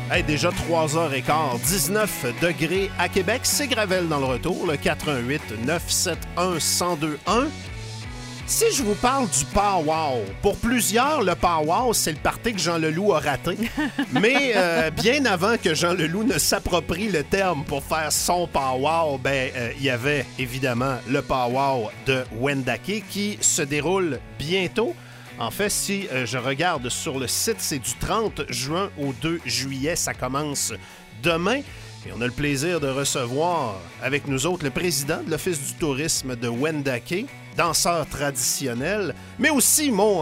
Hey, déjà 3h15, 19 degrés à Québec. C'est Gravel dans le retour, le 418-971-1021. Si je vous parle du pow-wow, pour plusieurs, le pow-wow, c'est le party que Jean Leloup a raté. Mais bien avant que Jean Leloup ne s'approprie le terme pour faire son pow-wow, il y avait évidemment le pow-wow de Wendake qui se déroule bientôt. En fait, si je regarde sur le site, c'est du 30 juin au 2 juillet. Ça commence demain. Et on a le plaisir de recevoir avec nous autres le président de l'Office du tourisme de Wendake, danseur traditionnel, mais aussi mon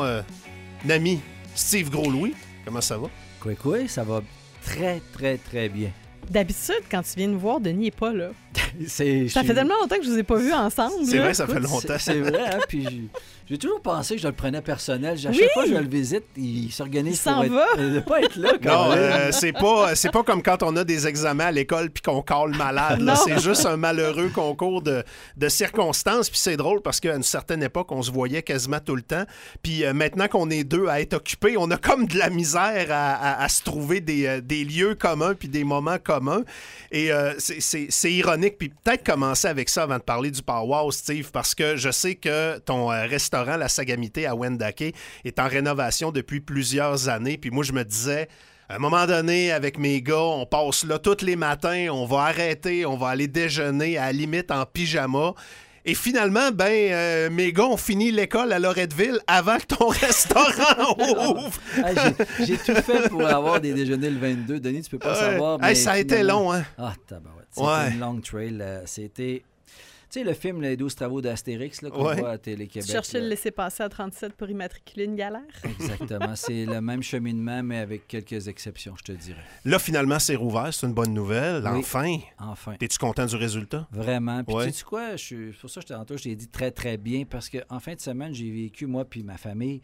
ami Steve Gros-Louis. Comment ça va? Quoi, ça va très, très, très bien. D'habitude, quand tu viens nous voir, Denis n'est pas là. Ça fait fait tellement longtemps que je ne vous ai pas vus ensemble. C'est là. vrai, ça fait longtemps. C'est vrai, hein? Puis j'ai toujours pensé que je le prenais personnel. À chaque fois que je le visite, il s'organise pour ne pas être là. Non, c'est pas comme quand on a des examens à l'école puis qu'on cale malade. Là. C'est juste un malheureux concours de circonstances. Puis c'est drôle parce qu'à une certaine époque, on se voyait quasiment tout le temps. Puis maintenant qu'on est deux à être occupés, on a comme de la misère à se trouver des lieux communs puis des moments communs. Et c'est ironique. Puis peut-être commencer avec ça avant de parler du pow-wow, Steve, parce que je sais que ton restaurant, la Sagamité à Wendake, est en rénovation depuis plusieurs années. Puis moi, je me disais, à un moment donné, avec mes gars, on passe là tous les matins, on va arrêter, on va aller déjeuner à la limite en pyjama. Et finalement, mes gars ont fini l'école à Loretteville avant que ton restaurant ouvre. J'ai tout fait pour avoir des déjeuners le 22. Denis, tu peux pas savoir. Mais ça a été long, hein? Ah, tabarouette. C'était une longue trail. C'était... Tu sais, le film Les 12 travaux d'Astérix qu'on voit à Télé-Québec. Tu cherchais le laisser-passer à 37 pour immatriculer une galère? Exactement. C'est le même cheminement, mais avec quelques exceptions, je te dirais. Là, finalement, c'est rouvert. C'est une bonne nouvelle. Oui, enfin. Enfin. Es-tu content du résultat? Vraiment. Puis tu sais quoi? C'est pour ça que tantôt, je t'ai dit très, très bien, parce qu'en fin de semaine, j'ai vécu, moi puis ma famille,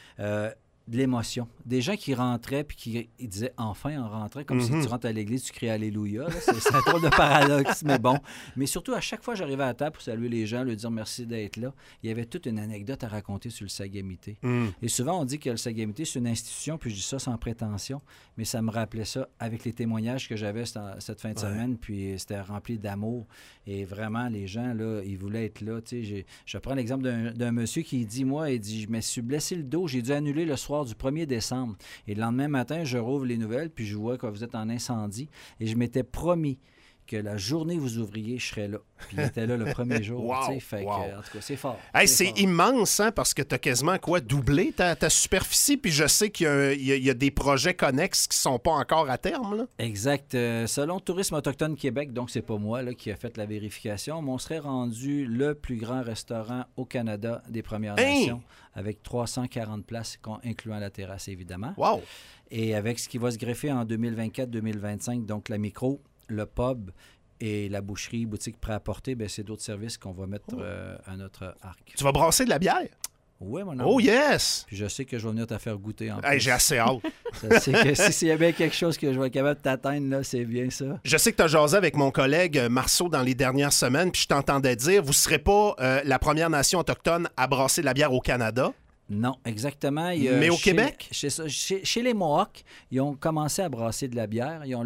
de l'émotion. Des gens qui rentraient puis qui disaient « enfin » en rentrant, comme si tu rentres à l'église, tu cries « Alléluia ». C'est un drôle de paradoxe, mais bon. Mais surtout, à chaque fois que j'arrivais à la table pour saluer les gens, leur dire merci d'être là, il y avait toute une anecdote à raconter sur le Sagamité. Et souvent, on dit que le Sagamité, c'est une institution, puis je dis ça sans prétention, mais ça me rappelait ça avec les témoignages que j'avais cette fin de semaine, puis c'était rempli d'amour. Et vraiment, les gens, là, ils voulaient être là. Je prends l'exemple d'un monsieur qui dit, moi, il dit « Je me suis blessé le dos, j'ai dû annuler le soir du 1er décembre. Et le lendemain matin, je rouvre les nouvelles, puis je vois que vous êtes en incendie. Et je m'étais promis que la journée vous ouvriez, je serais là. Puis il était là le premier jour. Wow, fait que, en tout cas, c'est fort. Hey, c'est immense, hein, parce que tu as quasiment doublé ta superficie. Puis je sais qu'il y a des projets connexes qui sont pas encore à terme. Là. Exact. Selon Tourisme autochtone Québec, donc c'est pas moi là, qui a fait la vérification, mais on serait rendu le plus grand restaurant au Canada des Premières Nations, avec 340 places, incluant la terrasse, évidemment. Wow! Et avec ce qui va se greffer en 2024-2025, donc la micro, le pub et la boucherie, boutique prêt à porter, c'est d'autres services qu'on va mettre à notre arc. Tu vas brasser de la bière? Oui, mon homme. Oh yes! Puis je sais que je vais venir te faire goûter en plus. Hey, j'ai assez hâte. Je sais que s'il y a bien quelque chose que je vais être capable de t'atteindre, là, c'est bien ça. Je sais que tu as jasé avec mon collègue Marceau dans les dernières semaines, puis je t'entendais dire, vous ne serez pas la première nation autochtone à brasser de la bière au Canada. Non, exactement. Mais au Québec? Chez les Mohawks, ils ont commencé à brasser de la bière. Ils ont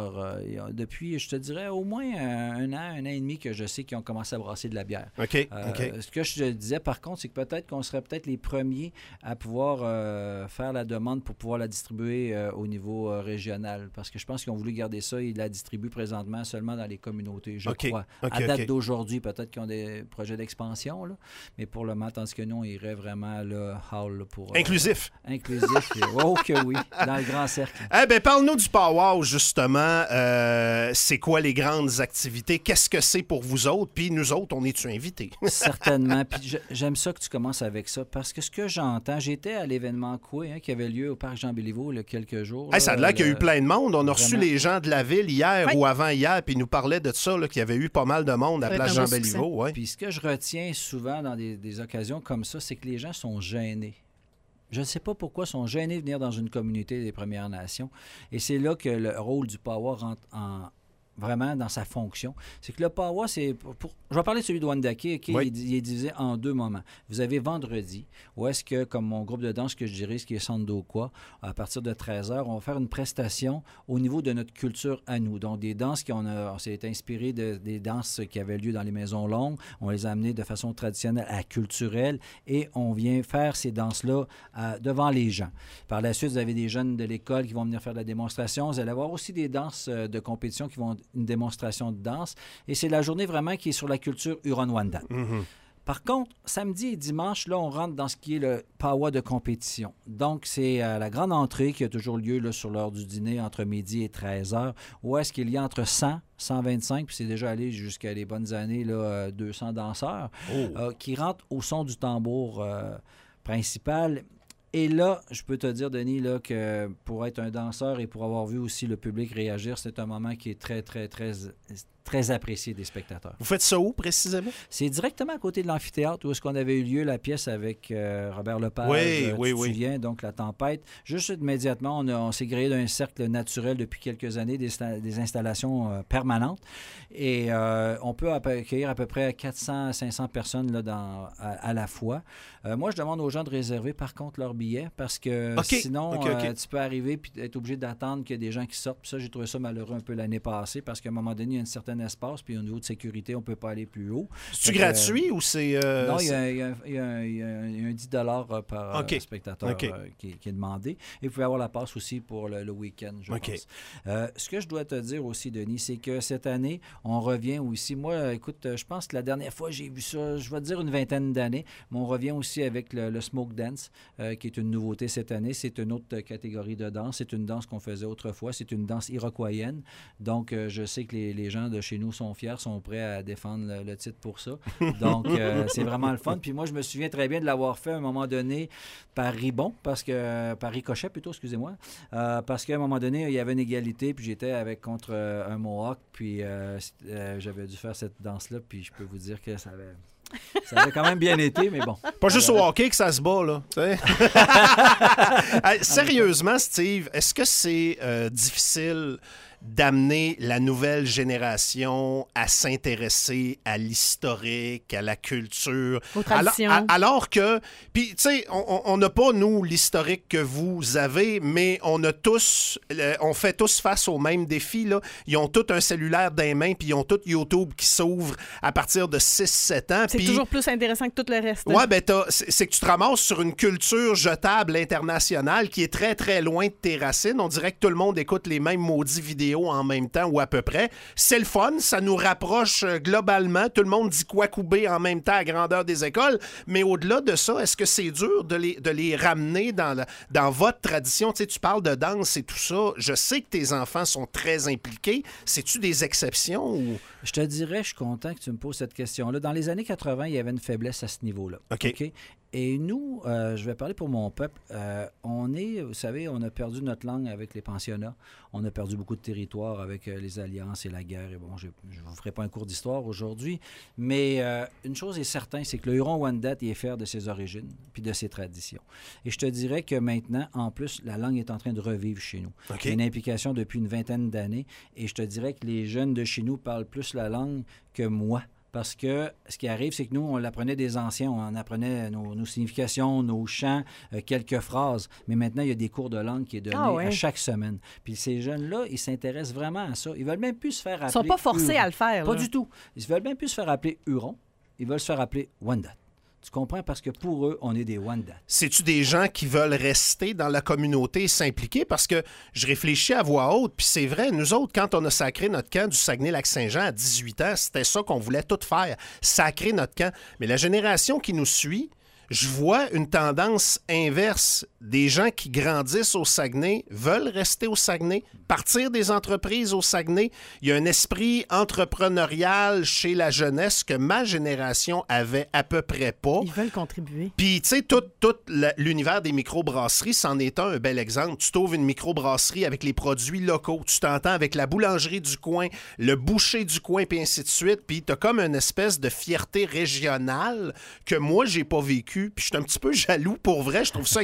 depuis, je te dirais, au moins un an et demi que je sais qu'ils ont commencé à brasser de la bière. OK. Ce que je te disais, par contre, c'est que peut-être qu'on serait peut-être les premiers à pouvoir faire la demande pour pouvoir la distribuer au niveau régional. Parce que je pense qu'ils ont voulu garder ça et ils la distribuent présentement seulement dans les communautés, je crois. À date d'aujourd'hui, peut-être qu'ils ont des projets d'expansion, là. Mais pour le moment, tandis que nous, on irait vraiment là, hall pour... Inclusif. Inclusif. Oh que oui, dans le grand cercle. Eh bien, parle-nous du pow-wow, justement. C'est quoi les grandes activités? Qu'est-ce que c'est pour vous autres? Puis nous autres, on est-tu invités? Certainement. Puis j'aime ça que tu commences avec ça, parce que ce que j'entends, j'étais à l'événement Coué, qui avait lieu au Parc Jean-Béliveau il y a quelques jours. Hey, ça a l'air qu'il y a eu plein de monde. On a reçu les gens de la ville hier ou avant-hier, puis ils nous parlaient de ça, qu'il y avait eu pas mal de monde à Place Jean-Béliveau. Ouais. Puis ce que je retiens souvent dans des occasions comme ça, c'est que les gens sont gênés. Je ne sais pas pourquoi ils sont gênés de venir dans une communauté des Premières Nations. Et c'est là que le rôle du power rentre vraiment dans sa fonction. C'est que le Pawa, c'est... Je vais parler de celui de Wendake, il est divisé en 2 moments. Vous avez vendredi, où est-ce que, comme mon groupe de danse que je dirige, qui est Sandokwa, à partir de 13h, on va faire une prestation au niveau de notre culture à nous. Donc, des danses on s'est inspiré des danses qui avaient lieu dans les maisons longues. On les a amenées de façon traditionnelle à culturelle et on vient faire ces danses-là devant les gens. Par la suite, vous avez des jeunes de l'école qui vont venir faire de la démonstration. Vous allez avoir aussi des danses de compétition qui vont une démonstration de danse. Et c'est la journée vraiment qui est sur la culture Huron-Wendat. Mm-hmm. Par contre, samedi et dimanche, là, on rentre dans ce qui est le Pawa de compétition. Donc, c'est la grande entrée qui a toujours lieu là, sur l'heure du dîner entre midi et 13h, où est-ce qu'il y a entre 100, 125, puis c'est déjà allé jusqu'à les bonnes années, là, 200 danseurs, qui rentrent au son du tambour principal. Et là, je peux te dire, Denis, là, que pour être un danseur et pour avoir vu aussi le public réagir, c'est un moment qui est très, très, très, très apprécié des spectateurs. Vous faites ça où, précisément? C'est directement à côté de l'amphithéâtre où est-ce qu'on avait eu lieu la pièce avec Robert Lepage. Tu te souviens, donc La Tempête. Juste immédiatement, on s'est grillé d'un cercle naturel depuis quelques années, des installations permanentes. Et on peut accueillir à peu près 400 à 500 personnes là, à la fois. Moi, je demande aux gens de réserver, par contre, leur billet parce que sinon, tu peux arriver et être obligé d'attendre qu'il y ait des gens qui sortent. Puis ça, j'ai trouvé ça malheureux un peu l'année passée parce qu'à un moment donné, il y a un certain espace, puis au niveau de sécurité, on ne peut pas aller plus haut. C'est gratuit ou c'est... Non, il y a un 10 $ par spectateur qui est demandé. Et vous pouvez avoir la passe aussi pour le week-end, je pense. Ce que je dois te dire aussi, Denis, c'est que cette année, on revient aussi. Moi, écoute, je pense que la dernière fois, j'ai vu ça, je vais te dire une 20aine d'années, mais on revient aussi avec le Smoke Dance, qui est une nouveauté cette année. C'est une autre catégorie de danse. C'est une danse qu'on faisait autrefois. C'est une danse iroquoienne. Donc, je sais que les gens de chez nous sont fiers, sont prêts à défendre le titre pour ça. Donc, c'est vraiment le fun. Puis moi, je me souviens très bien de l'avoir fait à un moment donné par ricochet plutôt, excusez-moi, parce qu'à un moment donné, il y avait une égalité, puis j'étais contre un Mohawk, puis j'avais dû faire cette danse-là, puis je peux vous dire que ça avait quand même bien été, mais bon. Pas juste au hockey que ça se bat, là. Sérieusement, Steve, est-ce que c'est difficile d'amener la nouvelle génération à s'intéresser à l'historique, à la culture. Aux traditions. Alors que, puis tu sais, on n'a pas, nous, l'historique que vous avez, mais on fait tous face aux mêmes défis, là. Ils ont tous un cellulaire dans les mains, puis ils ont tous YouTube qui s'ouvre à partir de 6-7 ans. C'est toujours plus intéressant que tout le reste. Ouais, ben c'est que tu te ramasses sur une culture jetable internationale qui est très, très loin de tes racines. On dirait que tout le monde écoute les mêmes maudits vidéos en même temps ou à peu près. C'est le fun, ça nous rapproche globalement. Tout le monde dit quoi couper en même temps à grandeur des écoles, mais au-delà de ça, est-ce que c'est dur de les ramener dans votre tradition? Tu sais, tu parles de danse et tout ça. Je sais que tes enfants sont très impliqués. C'est-tu des exceptions ou... Je te dirais, je suis content que tu me poses cette question-là. Dans les années 80, il y avait une faiblesse à ce niveau-là. OK. Et nous, je vais parler pour mon peuple, vous savez, on a perdu notre langue avec les pensionnats. On a perdu beaucoup de territoire avec les alliances et la guerre. Et bon, je ne vous ferai pas un cours d'histoire aujourd'hui, mais une chose est certaine, c'est que le Huron-Wendat est fier de ses origines puis de ses traditions. Et je te dirais que maintenant, en plus, la langue est en train de revivre chez nous. Okay. Il y a une implication depuis une 20aine d'années et je te dirais que les jeunes de chez nous parlent plus la langue que moi. Parce que ce qui arrive, c'est que nous, on l'apprenait des anciens, on apprenait nos significations, nos chants, quelques phrases. Mais maintenant, il y a des cours de langue qui est donné à chaque semaine. Puis ces jeunes-là, ils s'intéressent vraiment à ça. Ils veulent même plus se faire appeler... Ils sont pas forcés à le faire. Pas du tout. Ils veulent même plus se faire appeler Huron. Ils veulent se faire appeler Wendat. Tu comprends? Parce que pour eux, on est des Wendat. C'est-tu des gens qui veulent rester dans la communauté et s'impliquer? Parce que je réfléchis à voix haute, puis c'est vrai, nous autres, quand on a sacré notre camp du Saguenay-Lac-Saint-Jean à 18 ans, c'était ça qu'on voulait tout faire, sacrer notre camp. Mais la génération qui nous suit, je vois une tendance inverse. Des gens qui grandissent au Saguenay veulent rester au Saguenay, partir des entreprises au Saguenay. Il y a un esprit entrepreneurial chez la jeunesse que ma génération avait à peu près pas. Ils veulent contribuer. Puis, tu sais, tout l'univers des microbrasseries, c'en est un bel exemple. Tu trouves une microbrasserie avec les produits locaux. Tu t'entends avec la boulangerie du coin, le boucher du coin, puis ainsi de suite. Puis, tu as comme une espèce de fierté régionale que moi, j'ai pas vécu. Puis je suis un petit peu jaloux, pour vrai. Je trouve ça extraordinaire.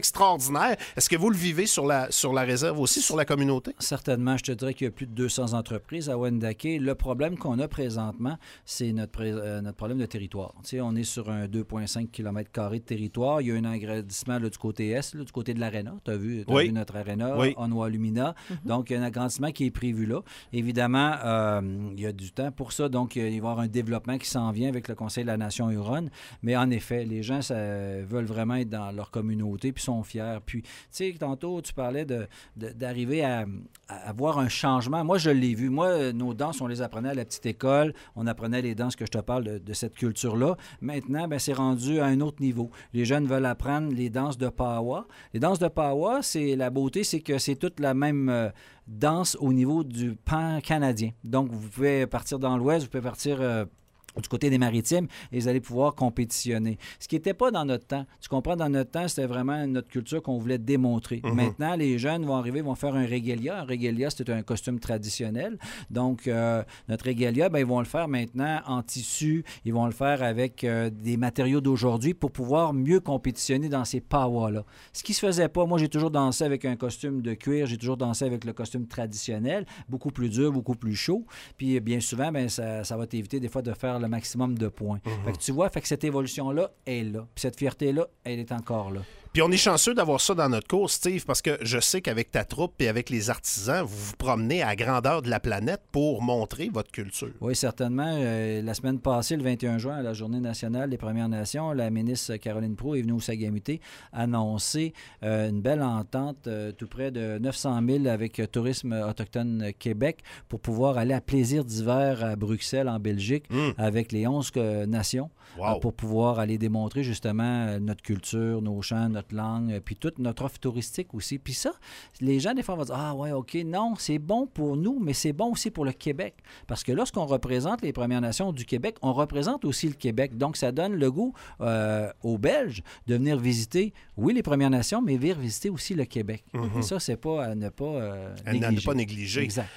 extraordinaire. Est-ce que vous le vivez sur la réserve aussi, sur la communauté? Certainement. Je te dirais qu'il y a plus de 200 entreprises à Wendake. Le problème qu'on a présentement, c'est notre problème de territoire. Tu sais, on est sur un 2,5 km² de territoire. Il y a un agrandissement là, du côté est, là, du côté de l'aréna. Tu as vu notre aréna, Onwa Lumina. Donc, il y a un agrandissement qui est prévu là. Évidemment, il y a du temps pour ça. Donc, il va y avoir un développement qui s'en vient avec le Conseil de la Nation Huronne. Mais en effet, les gens veulent vraiment être dans leur communauté puis sont fiers. Puis, tu sais, tantôt, tu parlais d'arriver à avoir un changement. Moi, je l'ai vu. Moi, nos danses, on les apprenait à la petite école. On apprenait les danses que je te parle de cette culture-là. Maintenant, c'est rendu à un autre niveau. Les jeunes veulent apprendre les danses de Pawa. Les danses de Pawa, la beauté, c'est que c'est toute la même danse au niveau du pan canadien. Donc, vous pouvez partir dans l'ouest, vous pouvez partir du côté des Maritimes, et vous allez pouvoir compétitionner. Ce qui n'était pas dans notre temps. Tu comprends, dans notre temps, c'était vraiment notre culture qu'on voulait démontrer. Maintenant, les jeunes vont arriver, vont faire un regalia. Un regalia, c'est un costume traditionnel. Donc, notre regalia, ils vont le faire maintenant en tissu. Ils vont le faire avec des matériaux d'aujourd'hui pour pouvoir mieux compétitionner dans ces Pawa-là. Ce qui ne se faisait pas. Moi, j'ai toujours dansé avec un costume de cuir. J'ai toujours dansé avec le costume traditionnel, beaucoup plus dur, beaucoup plus chaud. Puis, bien souvent, ça va t'éviter des fois de faire le maximum de points. Fait que tu vois, que cette évolution-là est là. Puis cette fierté-là, elle est encore là. Puis on est chanceux d'avoir ça dans notre cours, Steve, parce que je sais qu'avec ta troupe et avec les artisans, vous vous promenez à la grandeur de la planète pour montrer votre culture. Oui, certainement. La semaine passée, le 21 juin, à la Journée nationale des Premières Nations, la ministre Caroline Proulx est venue au Saguenay annoncer une belle entente tout près de 900 000 avec Tourisme autochtone Québec pour pouvoir aller à Plaisir d'hiver à Bruxelles, en Belgique, avec les 11 nations, pour pouvoir aller démontrer justement notre culture, nos chants, notre langue, puis toute notre offre touristique aussi. Puis ça, les gens, des fois, vont dire « Ah ouais, OK, non, c'est bon pour nous, mais c'est bon aussi pour le Québec. » Parce que lorsqu'on représente les Premières Nations du Québec, on représente aussi le Québec. Donc, ça donne le goût aux Belges de venir visiter, oui, les Premières Nations, mais venir visiter aussi le Québec. Et ça, c'est pas à ne pas négliger. À ne pas négliger. Exact.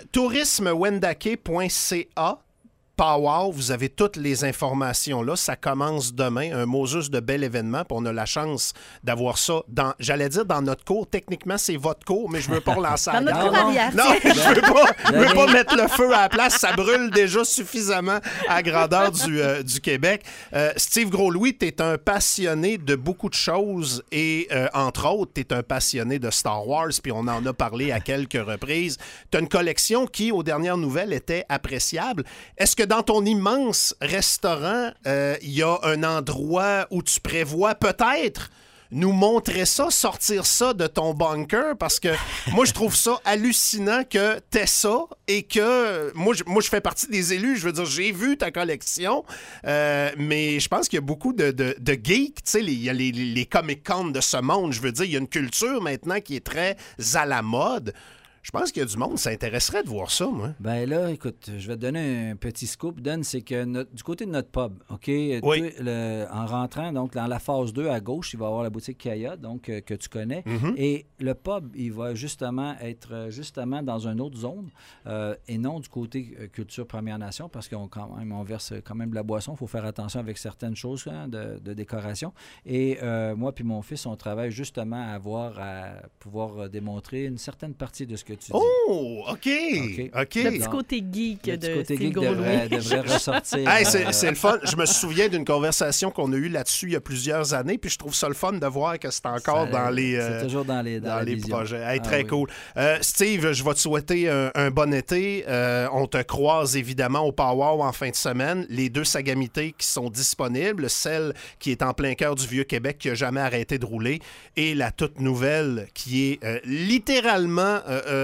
tourismewendake.ca. Powwow, vous avez toutes les informations là. Ça commence demain, un mot juste de bel événement. Puis on a la chance d'avoir ça j'allais dire dans notre cours. Techniquement, c'est votre cours, mais je veux pas relancer à la notre cours arrière. Non, je veux pas mettre le feu à la place. Ça brûle déjà suffisamment à grandeur du Québec. Steve Gros-Louis, tu es un passionné de beaucoup de choses et entre autres, tu es un passionné de Star Wars, puis on en a parlé à quelques reprises. Tu as une collection qui, aux dernières nouvelles, était appréciable. Est-ce que dans ton immense restaurant, il y a un endroit où tu prévois peut-être nous montrer ça, sortir ça de ton bunker? Parce que moi, je trouve ça hallucinant que t'aies ça et que moi, je fais partie des élus. Je veux dire, j'ai vu ta collection, mais je pense qu'il y a beaucoup de geeks. Tu sais, il y a les Comic-Con de ce monde. Je veux dire, il y a une culture maintenant qui est très à la mode. Je pense qu'il y a du monde qui s'intéresserait de voir ça, moi. Ben là, écoute, je vais te donner un petit scoop, Dan, c'est que du côté de notre pub, OK? Oui. En rentrant, donc, dans la phase 2 à gauche, il va y avoir la boutique Kaya, donc, que tu connais. Et le pub, il va justement être dans une autre zone et non du côté culture Première Nation, parce qu'on verse quand même de la boisson. Il faut faire attention avec certaines choses de décoration. Et moi puis mon fils, on travaille justement à pouvoir démontrer une certaine partie de ce que tu dis. Oh, OK. Le petit côté geek de Steve devrait ressortir. Hey, c'est le fun. Je me souviens d'une conversation qu'on a eue là-dessus il y a plusieurs années, puis je trouve ça le fun de voir que c'est encore c'est toujours dans les projets. Hey, très cool. Steve, je vais te souhaiter un bon été. On te croise évidemment au Powwow en fin de semaine. Les 2 sagamités qui sont disponibles, celle qui est en plein cœur du Vieux-Québec qui n'a jamais arrêté de rouler, et la toute nouvelle qui est littéralement...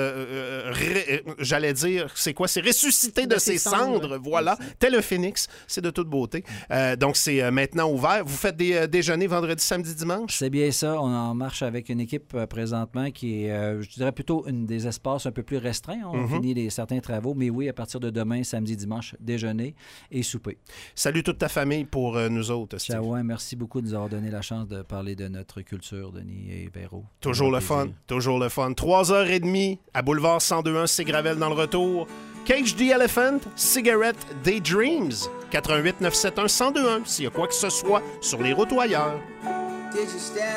j'allais dire, c'est quoi? C'est ressuscité de ses cendres. Voilà. Tel un phénix. C'est de toute beauté. Donc, c'est maintenant ouvert. Vous faites des déjeuners vendredi, samedi, dimanche? C'est bien ça. On en marche avec une équipe présentement qui est, je dirais plutôt des espaces un peu plus restreints. On finit certains travaux. Mais oui, à partir de demain, samedi, dimanche, déjeuner et souper. Salut toute ta famille pour nous autres, Steve. Ciao, merci beaucoup de nous avoir donné la chance de parler de notre culture, Denis et Véro. Toujours le fun. Toujours le fun. 3h30 à Boulevard 1021, c'est Gravel dans le retour. Cage the Elephant, Cigarette Daydreams. 88 971 1021 s'il y a quoi que ce soit sur les routes ou ailleurs.